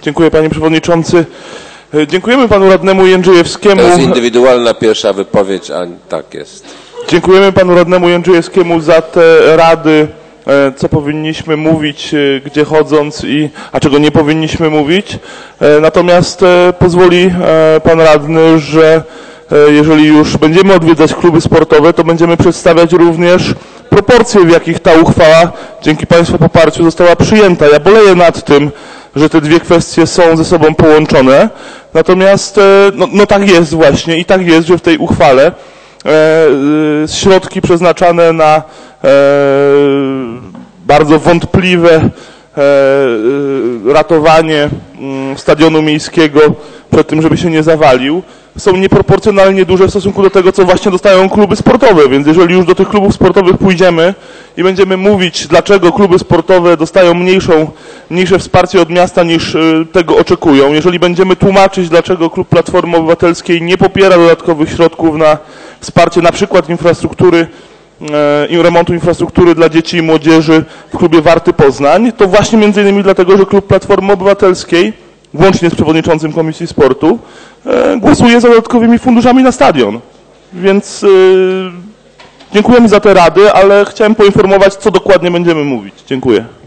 Dziękuję, panie przewodniczący. Dziękujemy panu radnemu Jędrzejewskiemu. To jest indywidualna pierwsza wypowiedź, a tak jest. Dziękujemy panu radnemu Jędrzejewskiemu za te rady, co powinniśmy mówić, gdzie chodząc a czego nie powinniśmy mówić. Natomiast pozwoli pan radny, że jeżeli już będziemy odwiedzać kluby sportowe, to będziemy przedstawiać również proporcje, w jakich ta uchwała dzięki państwa poparciu została przyjęta. Ja boleję nad tym, że te dwie kwestie są ze sobą połączone. Natomiast no tak jest właśnie i tak jest, że w tej uchwale środki przeznaczane na bardzo wątpliwe ratowanie stadionu miejskiego przed tym, żeby się nie zawalił, są nieproporcjonalnie duże w stosunku do tego, co właśnie dostają kluby sportowe. Więc jeżeli już do tych klubów sportowych pójdziemy i będziemy mówić, dlaczego kluby sportowe dostają mniejsze wsparcie od miasta niż tego oczekują, jeżeli będziemy tłumaczyć, dlaczego klub Platformy Obywatelskiej nie popiera dodatkowych środków na wsparcie na przykład infrastruktury i remontu infrastruktury dla dzieci i młodzieży w klubie Warty Poznań, to właśnie między innymi dlatego, że klub Platformy Obywatelskiej, włącznie z przewodniczącym Komisji Sportu, głosuje za dodatkowymi funduszami na stadion. Więc dziękujemy za te rady, ale chciałem poinformować, co dokładnie będziemy mówić. Dziękuję.